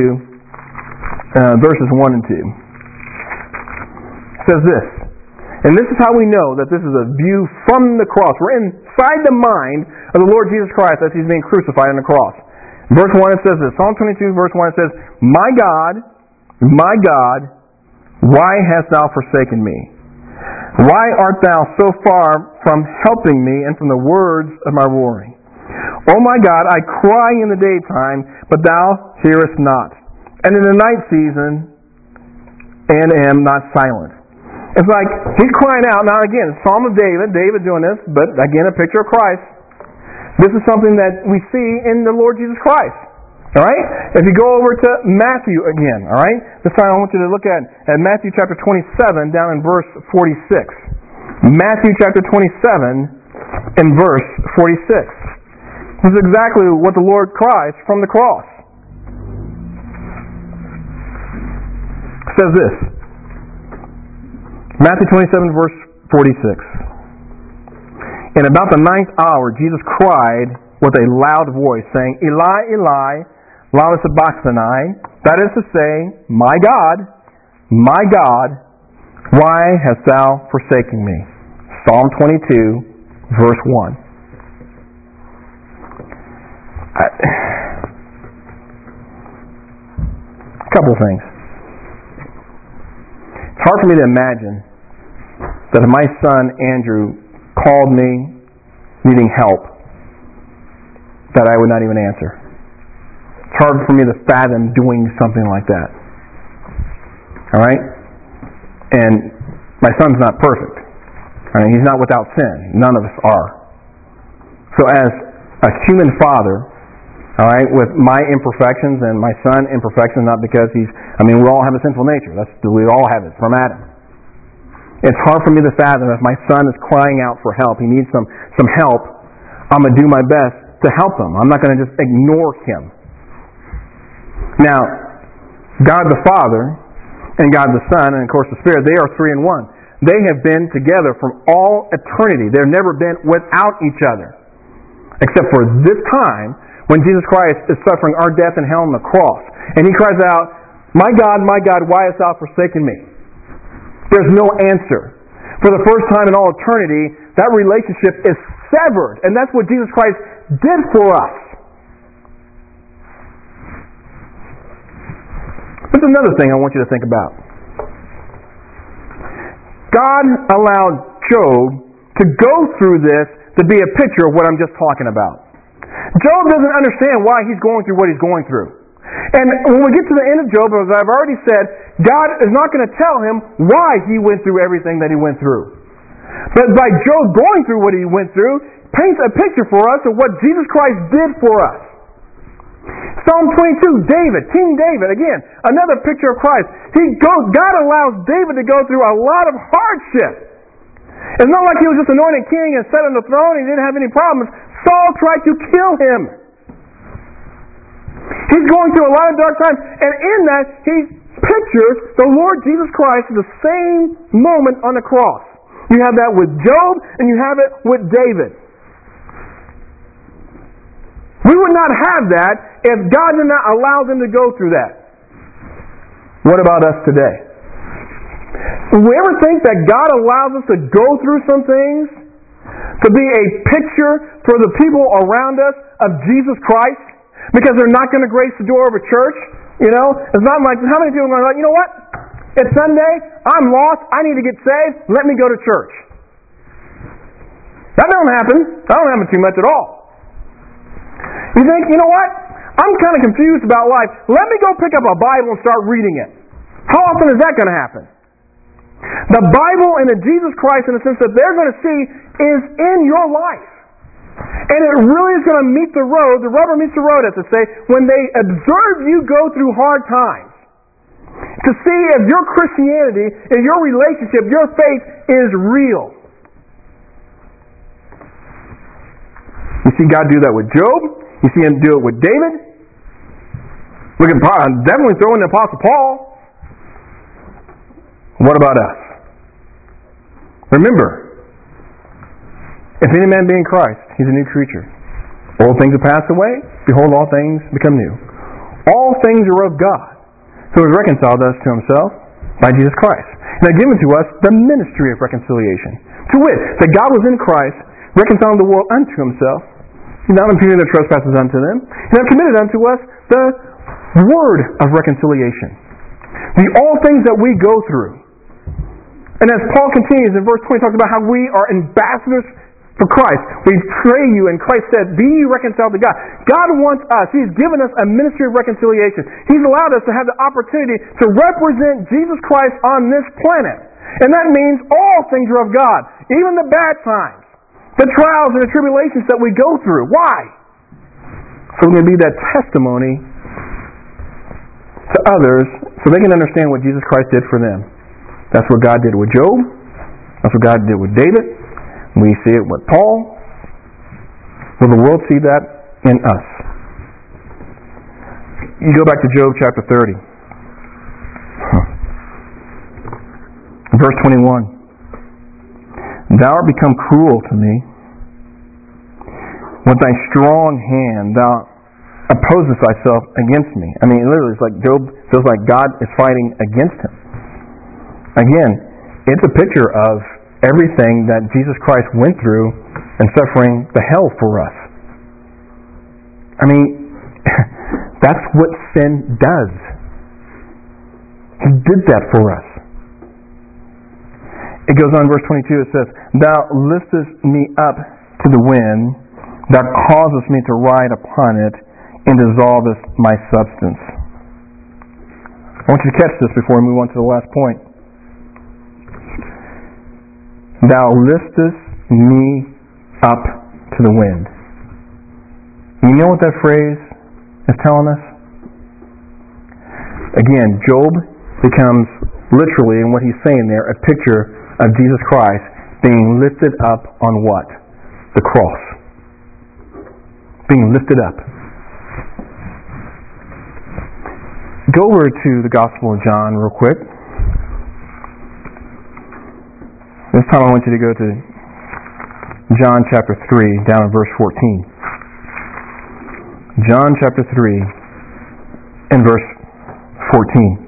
22, verses 1 and 2. Says this. And this is how we know that this is a view from the cross. We're inside the mind of the Lord Jesus Christ as He's being crucified on the cross. Verse 1 it says this. Psalm 22 verse 1 it says, my God, why hast thou forsaken me? Why art thou so far from helping me and from the words of my roaring? O my God, I cry in the daytime, but thou hearest not. And in the night season, and am not silent. It's like he's crying out. Now again, Psalm of David doing this, but again a picture of Christ. This is something that we see in the Lord Jesus Christ. Alright? If you go over to Matthew again, alright? This time I want you to look at Matthew chapter 27 down in verse 46. Matthew chapter 27 and verse 46. This is exactly what the Lord cries from the cross. It says this. Matthew 27, verse 46. And about the 9th hour, Jesus cried with a loud voice, saying, Eli, Eli, lama sabachthani. That is to say, my God, why hast thou forsaken me? Psalm 22, verse 1. A couple things. It's hard for me to imagine that if my son Andrew called me needing help, that I would not even answer. It's hard for me to fathom doing something like that. All right? And my son's not perfect. I mean, he's not without sin. None of us are. So as a human father, all right, with my imperfections and my son imperfections, not because we all have a sinful nature. We all have it from Adam. It's hard for me to fathom if my son is crying out for help, he needs some help, I'm going to do my best to help him. I'm not going to just ignore him. Now, God the Father and God the Son and of course the Spirit, they are three in one. They have been together from all eternity. They've never been without each other. Except for this time when Jesus Christ is suffering our death in hell on the cross. And he cries out, my God, why hast thou forsaken me? There's no answer. For the first time in all eternity, that relationship is severed. And that's what Jesus Christ did for us. There's another thing I want you to think about. God allowed Job to go through this to be a picture of what I'm just talking about. Job doesn't understand why he's going through what he's going through. And when we get to the end of Job, as I've already said, God is not going to tell him why he went through everything that he went through. But by Job going through what he went through, paints a picture for us of what Jesus Christ did for us. Psalm 22, King David, again, another picture of Christ. God allows David to go through a lot of hardship. It's not like he was just anointed king and sat on the throne and he didn't have any problems. Saul tried to kill him. He's going through a lot of dark times, and in that, he pictures the Lord Jesus Christ at the same moment on the cross. You have that with Job, and you have it with David. We would not have that if God did not allow them to go through that. What about us today? Do we ever think that God allows us to go through some things to be a picture for the people around us of Jesus Christ? Because they're not going to grace the door of a church? You know? It's not like, how many people are like, you know what? It's Sunday, I'm lost, I need to get saved, let me go to church. That don't happen. That don't happen too much at all. You think, you know what? I'm kind of confused about life. Let me go pick up a Bible and start reading it. How often is that going to happen? The Bible and the Jesus Christ, in the sense that they're going to see, is in your life. And it really is going to meet the road, the rubber meets the road, as they say, when they observe you go through hard times. To see if your Christianity, if your relationship, your faith is real. You see God do that with Job. You see Him do it with David. We can definitely throw in the Apostle Paul. What about us? Remember, if any man be in Christ, he's a new creature. Old things have passed away. Behold, all things become new. All things are of God, who has reconciled us to Himself by Jesus Christ, and has given to us the ministry of reconciliation. To wit, that God was in Christ, reconciling the world unto Himself, not imputing their trespasses unto them, and have committed unto us the word of reconciliation. All things that we go through. And as Paul continues in verse 20, talks about how we are ambassadors for Christ. We pray you, and Christ said, be ye reconciled to God. God wants us. He's given us a ministry of reconciliation. He's allowed us to have the opportunity to represent Jesus Christ on this planet. And that means all things are of God, even the bad times, the trials and the tribulations that we go through. Why? So we're going to be that testimony to others so they can understand what Jesus Christ did for them. That's what God did with Job. That's what God did with David. We see it with Paul. Will the world see that in us? You go back to Job chapter 30. Verse 21. Thou art become cruel to me. With thy strong hand thou opposest thyself against me. I mean, literally, it's like Job feels like God is fighting against him. Again, it's a picture of everything that Jesus Christ went through and suffering the hell for us. I mean, that's what sin does. He did that for us. It goes on, verse 22, it says, Thou liftest me up to the wind, Thou causest me to ride upon it, and dissolvest my substance. I want you to catch this before we move on to the last point. Thou liftest me up to the wind. You know what that phrase is telling us? Again, Job becomes literally, in what he's saying there, a picture of Jesus Christ being lifted up on what? The cross. Being lifted up. Go over to the Gospel of John real quick. This time I want you to go to John chapter 3, down in verse 14. John chapter 3 and verse 14.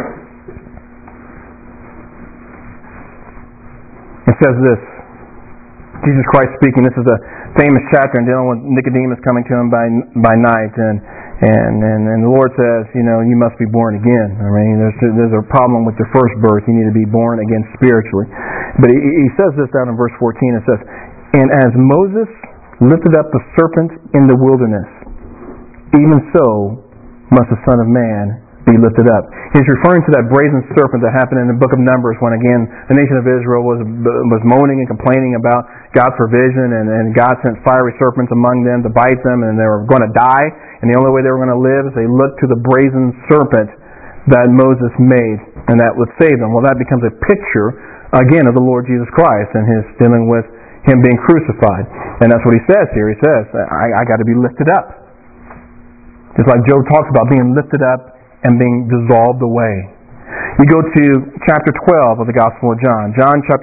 It says this, Jesus Christ speaking, this is a famous chapter in dealing with Nicodemus coming to him by night, and the Lord says, you must be born again. I mean, there's a problem with your first birth. You need to be born again spiritually. But he says this down in verse 14. It says, And as Moses lifted up the serpent in the wilderness, even so must the Son of Man be lifted up. He's referring to that brazen serpent that happened in the book of Numbers when, again, the nation of Israel was moaning and complaining about God's provision, and God sent fiery serpents among them to bite them, and they were going to die, and the only way they were going to live is they looked to the brazen serpent that Moses made, and that would save them. Well, that becomes a picture, again, of the Lord Jesus Christ and his dealing with him being crucified. And that's what he says here. He says, I got to be lifted up. Just like Job talks about being lifted up and being dissolved away. We go to chapter 12 of the Gospel of John. John chapter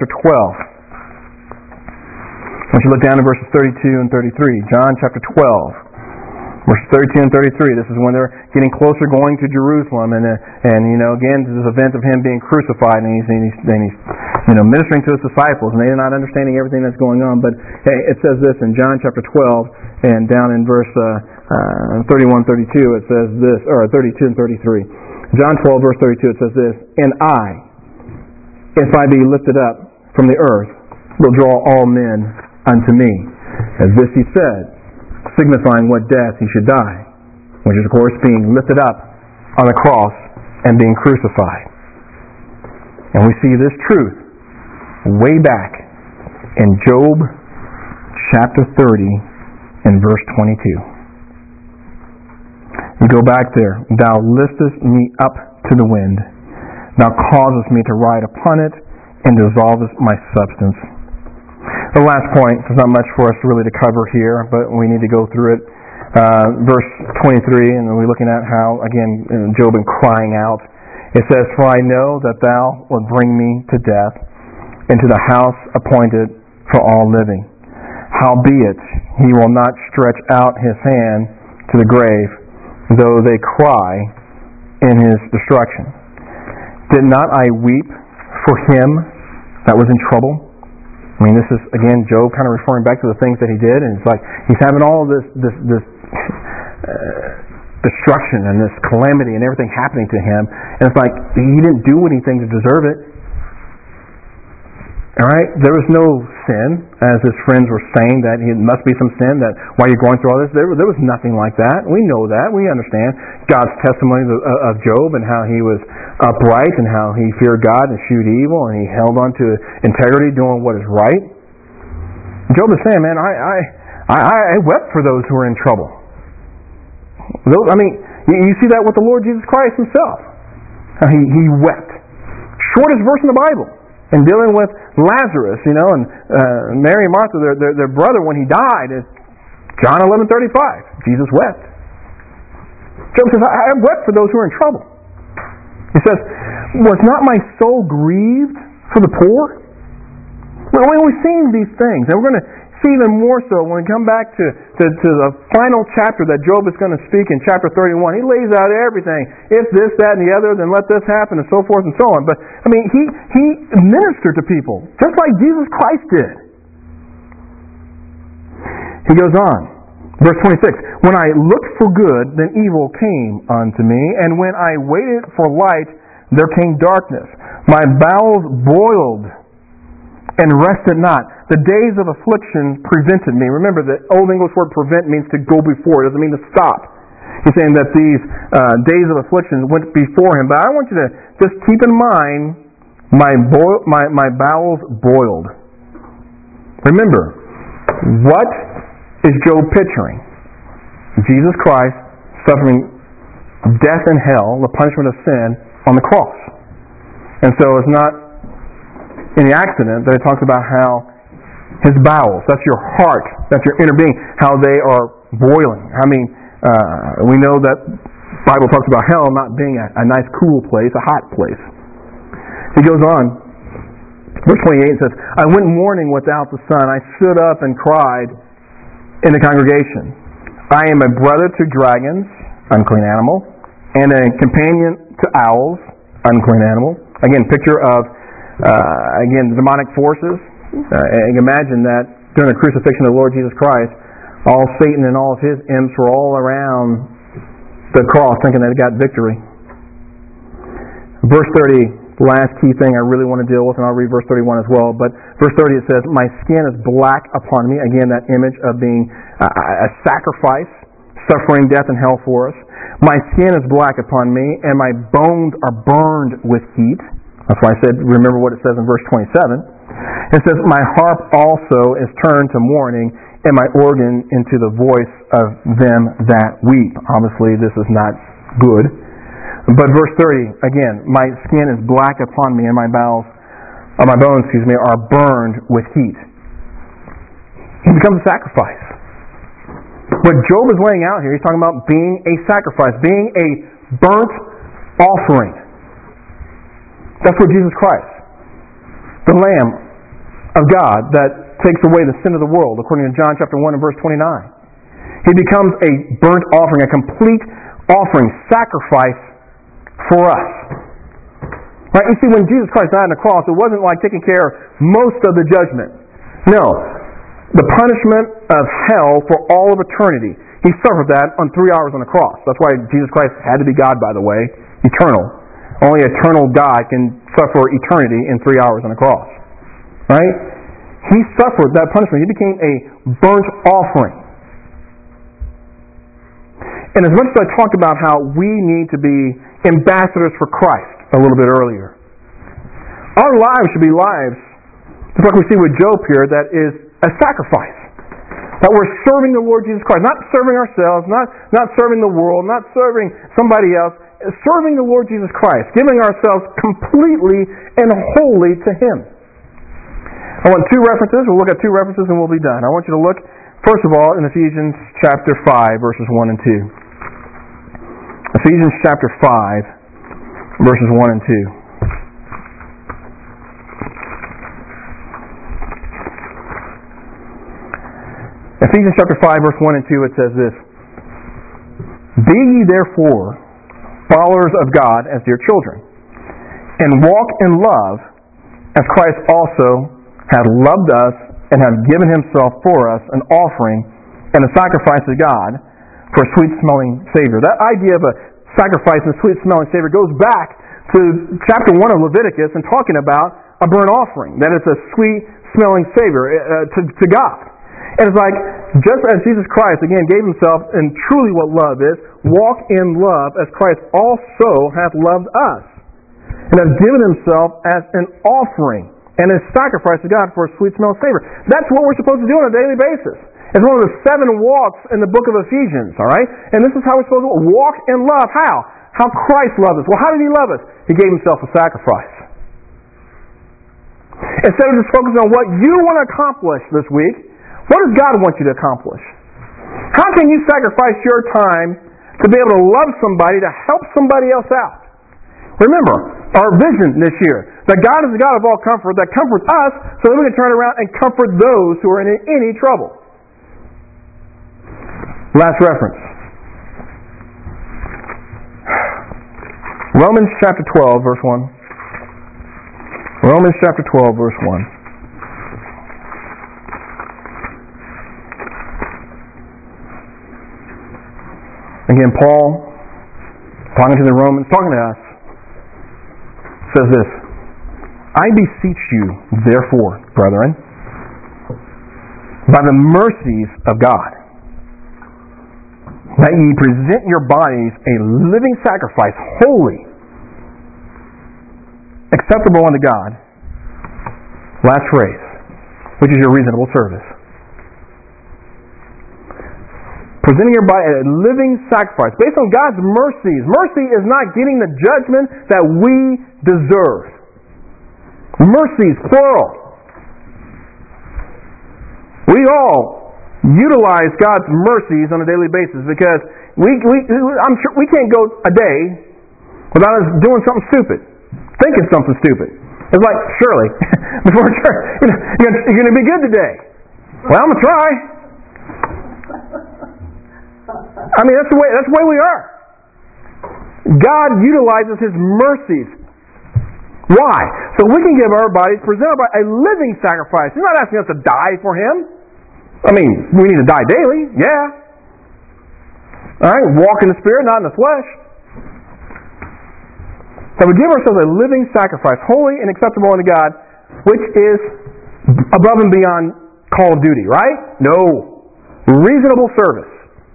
12. Once you look down to verses 32 and 33. John chapter 12. Verses 32 and 33. This is when they're getting closer going to Jerusalem, and again, this event of him being crucified, and he's ministering to his disciples, and they're not understanding everything that's going on. But it says this in John chapter 12, and down in verse 31, 32, it says this, or 32 and 33. John 12, verse 32, it says this, And I, if I be lifted up from the earth, will draw all men unto me. As this he said, signifying what death he should die, which is, of course, being lifted up on the cross and being crucified. And we see this truth way back in Job chapter 30 and verse 22. You go back there. Thou liftest me up to the wind. Thou causest me to ride upon it, and dissolvest my substance. The last point, there's not much for us really to cover here, but we need to go through it. Verse 23, and we're looking at how, again, Job and crying out. It says, For I know that thou wilt bring me to death, into the house appointed for all living. Howbeit, he will not stretch out his hand to the grave, though they cry in his destruction. Did not I weep for him that was in trouble? I mean, this is, again, Job kind of referring back to the things that he did, and it's like he's having all of this destruction and this calamity and everything happening to him, and it's like he didn't do anything to deserve it. Alright? There was no sin, as his friends were saying that it must be some sin, that while you're going through all this, there was nothing like that. We know that. We understand God's testimony of Job and how he was upright and how he feared God and eschewed evil and he held on to integrity, doing what is right. Job is saying, man, I wept for those who were in trouble. You see that with the Lord Jesus Christ himself. He wept. Shortest verse in the Bible. And dealing with Lazarus, and Mary and Martha, their brother, when he died, is John 11:35. Jesus wept. Job says, I wept for those who are in trouble. He says, was not my soul grieved for the poor? Well, we're seeing these things, and we're going to see even more so when we come back to the final chapter that Job is going to speak in chapter 31. He lays out everything. If this, that, and the other, then let this happen, and so forth and so on. But, he ministered to people, just like Jesus Christ did. He goes on. Verse 26, when I looked for good, then evil came unto me, and when I waited for light, there came darkness. My bowels boiled and rested not. The days of affliction prevented me. Remember, the Old English word prevent means to go before. It doesn't mean to stop. He's saying that these days of affliction went before him. But I want you to just keep in mind, my bowels boiled. Remember, what is Job picturing? Jesus Christ suffering death and hell, the punishment of sin, on the cross. And so it's not any accident that it talks about how his bowels, that's your heart, that's your inner being, how they are boiling. I mean, we know that the Bible talks about hell not being a nice cool place, a hot place. He goes on, verse 28 says, I went mourning without the sun. I stood up and cried in the congregation. I am a brother to dragons, unclean animal, and a companion to owls, unclean animal. Again, picture of, demonic forces. You can imagine that during the crucifixion of the Lord Jesus Christ, all Satan and all of his imps were all around the cross thinking they got victory. Verse 30, the last key thing I really want to deal with, and I'll read verse 31 as well, but verse 30 it says, my skin is black upon me. Again, that image of being a sacrifice, suffering death and hell for us. My skin is black upon me, and my bones are burned with heat. That's why I said, remember what it says in verse 27. It says, my harp also is turned to mourning, and my organ into the voice of them that weep. Obviously, this is not good. But verse 30, again, my skin is black upon me, and my bones, are burned with heat. He becomes a sacrifice. What Job is laying out here, he's talking about being a sacrifice, being a burnt offering. That's what Jesus Christ, the Lamb of God that takes away the sin of the world, according to John chapter 1 and verse 29. He becomes a burnt offering, a complete offering, sacrifice for us. Right? You see, when Jesus Christ died on the cross, it wasn't like taking care of most of the judgment. No. The punishment of hell for all of eternity. He suffered that on 3 hours on the cross. That's why Jesus Christ had to be God, by the way, eternal. Only eternal God can suffer eternity in 3 hours on the cross. Right? He suffered that punishment. He became a burnt offering. And as much as I talked about how we need to be ambassadors for Christ a little bit earlier, our lives should be lives, just like we see with Job here, that is a sacrifice. That we're serving the Lord Jesus Christ. Not serving ourselves, not serving the world, not serving somebody else. Serving the Lord Jesus Christ. Giving ourselves completely and wholly to Him. I want two references. We'll look at two references and we'll be done. I want you to look, first of all, in Ephesians chapter 5, verses 1 and 2. Ephesians chapter 5, verses 1 and 2. Ephesians chapter 5, verse 1 and 2, it says this: Be ye therefore followers of God as dear children, and walk in love as Christ also hath loved us and hath given himself for us an offering and a sacrifice to God for a sweet-smelling Savior. That idea of a sacrifice and a sweet-smelling Savior goes back to chapter 1 of Leviticus and talking about a burnt offering, that it's a sweet-smelling Savior to God. And it's like, just as Jesus Christ, again, gave himself, and truly what love is, walk in love as Christ also hath loved us, and hath given himself as an offering and a sacrifice to God for a sweet-smelling Savior. That's what we're supposed to do on a daily basis. It's one of the 7 walks in the book of Ephesians, all right? And this is how we're supposed to walk in love. How? How Christ loved us. Well, how did he love us? He gave himself a sacrifice. Instead of just focusing on what you want to accomplish this week, what does God want you to accomplish? How can you sacrifice your time to be able to love somebody, to help somebody else out? Remember, our vision this year, that God is the God of all comfort, that comforts us so that we can turn around and comfort those who are in any trouble. Last reference. Romans chapter 12, verse 1. Romans chapter 12, verse 1. Again, Paul, talking to the Romans, talking to us, says this, I beseech you, therefore, brethren, by the mercies of God, that ye present your bodies a living sacrifice, holy, acceptable unto God. Last phrase, which is your reasonable service. Presenting your body a living sacrifice based on God's mercies. Mercy is not getting the judgment that we deserve. Mercies, plural. We all utilize God's mercies on a daily basis because I'm sure we can't go a day without us doing something stupid, thinking something stupid. It's like, Shirley, before church, you're going to be good today. Well, I'm going to try. I mean, that's the way we are. God utilizes His mercies. Why? So we can give our bodies, present our body, a living sacrifice. He's not asking us to die for Him. I mean, we need to die daily, yeah. All right, walk in the Spirit, not in the flesh. So we give ourselves a living sacrifice, holy and acceptable unto God, which is above and beyond call of duty, right? No. Reasonable service.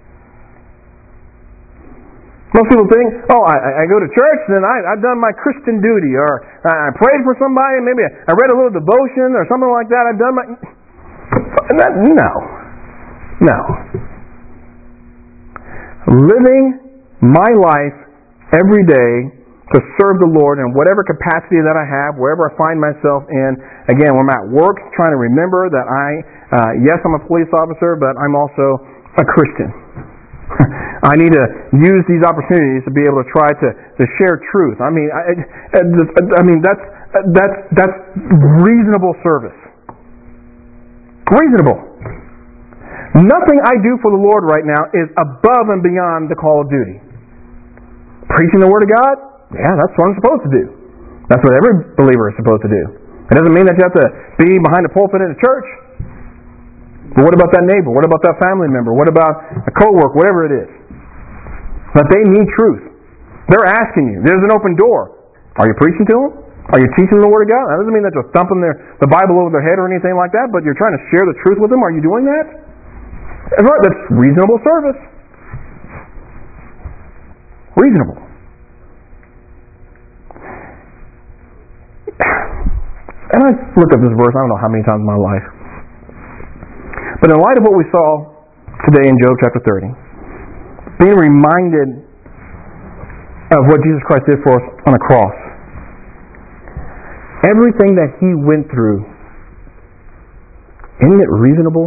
Most people think, I go to church and then I've done my Christian duty, or I prayed for somebody, maybe I read a little devotion or something like that. I've done my... No. Living my life every day to serve the Lord in whatever capacity that I have, wherever I find myself in. Again, when I'm at work, trying to remember that yes, I'm a police officer, but I'm also a Christian. I need to use these opportunities to be able to try to share truth. I mean, that's reasonable service. Reasonable. Nothing I do for the Lord right now is above and beyond the call of duty. Preaching the Word of God? Yeah, that's what I'm supposed to do. That's what every believer is supposed to do. It doesn't mean that you have to be behind a pulpit in a church. But what about that neighbor? What about that family member? What about a coworker? Whatever it is. But they need truth. They're asking you. There's an open door. Are you preaching to them? Are you teaching them the Word of God? That doesn't mean that you're thumping the Bible over their head or anything like that, but you're trying to share the truth with them. Are you doing that? That's right. That's reasonable service. Reasonable. And I looked at this verse, I don't know how many times in my life. But in light of what we saw today in Job chapter 30, being reminded of what Jesus Christ did for us on the cross, everything that He went through, isn't it reasonable?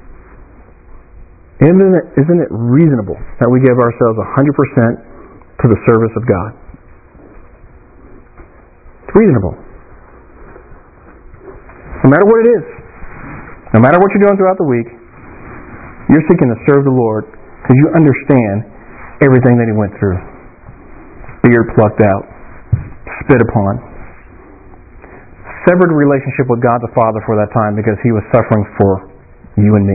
Isn't it reasonable that we give ourselves 100% to the service of God? It's reasonable. No matter what it is, no matter what you're doing throughout the week, you're seeking to serve the Lord because you understand everything that He went through. Beard plucked out, spit upon, severed relationship with God the Father for that time because He was suffering for you and me.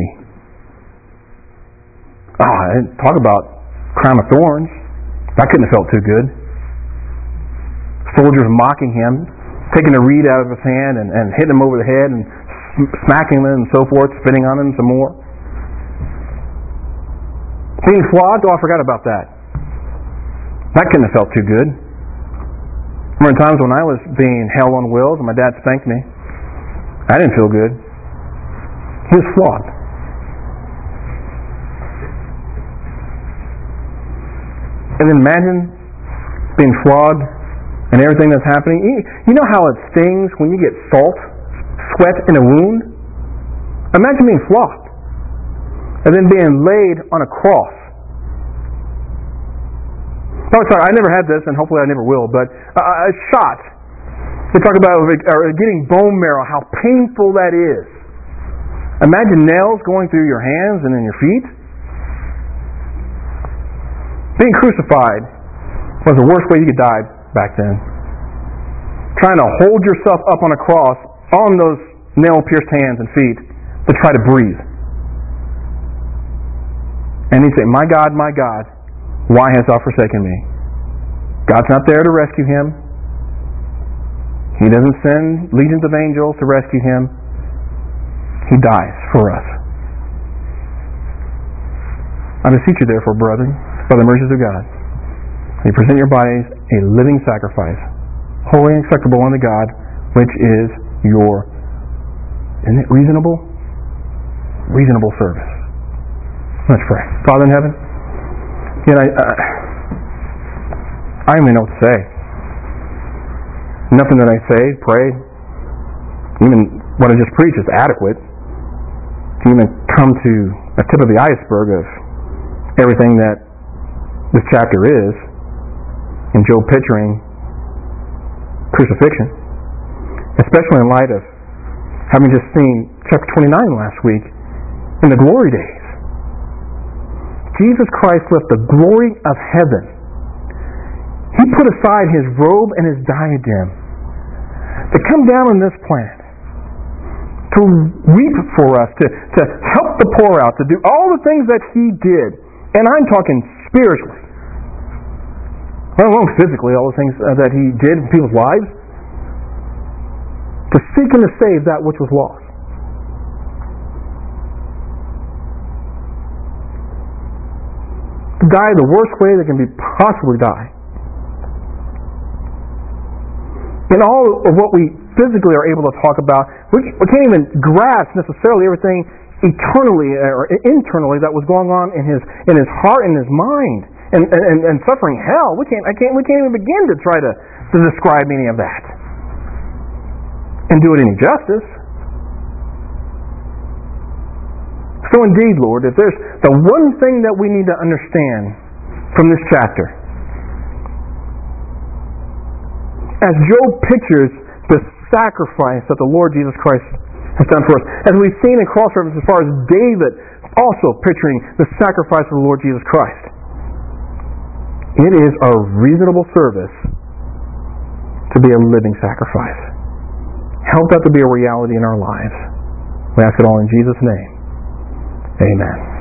Talk about crown of thorns. That couldn't have felt too good. Soldiers mocking Him, taking a reed out of His hand and hitting Him over the head and smacking Him and so forth, spitting on Him some more. Being flogged, I forgot about that. That couldn't have felt too good. There were times when I was being held on wheels and my dad spanked me. I didn't feel good. He was flogged. And then imagine being flogged and everything that's happening. You know how it stings when you get salt, sweat in a wound? Imagine being flogged and then being laid on a cross. Oh, sorry, I never had this, and hopefully I never will, but a shot. They talk about getting bone marrow, how painful that is. Imagine nails going through your hands and in your feet. Being crucified was the worst way you could die back then. Trying to hold yourself up on a cross on those nail-pierced hands and feet to try to breathe. And He'd say, my God, Why hast thou forsaken me? God's not there to rescue him. He doesn't send legions of angels to rescue him. He dies for us. I beseech you therefore, brethren, by the mercies of God, you present your bodies a living sacrifice, holy and acceptable unto God, which is your, isn't it reasonable? Reasonable service. Let's pray. Father in heaven, again, I don't even know what to say. Nothing that I say, pray, even what I just preached is adequate to even come to a tip of the iceberg of everything that this chapter is, in Job picturing crucifixion, especially in light of having just seen chapter 29 last week in the glory days. Jesus Christ left the glory of heaven. He put aside his robe and his diadem to come down on this planet, to weep for us, to help the poor out, to do all the things that he did. And I'm talking spiritually. I don't know physically all the things that he did in people's lives. To seek and to save that which was lost. To die the worst way that can be possibly die. In all of what we physically are able to talk about, we can't even grasp necessarily everything eternally or internally that was going on in his heart and his mind, and suffering hell. We can't even begin to try to describe any of that and do it any justice. So indeed, Lord, if there's the one thing that we need to understand from this chapter, as Job pictures the sacrifice that the Lord Jesus Christ has done for us, as we've seen in cross-reference as far as David also picturing the sacrifice of the Lord Jesus Christ, it is a reasonable service to be a living sacrifice. Help that to be a reality in our lives. We ask it all in Jesus' name. Amen.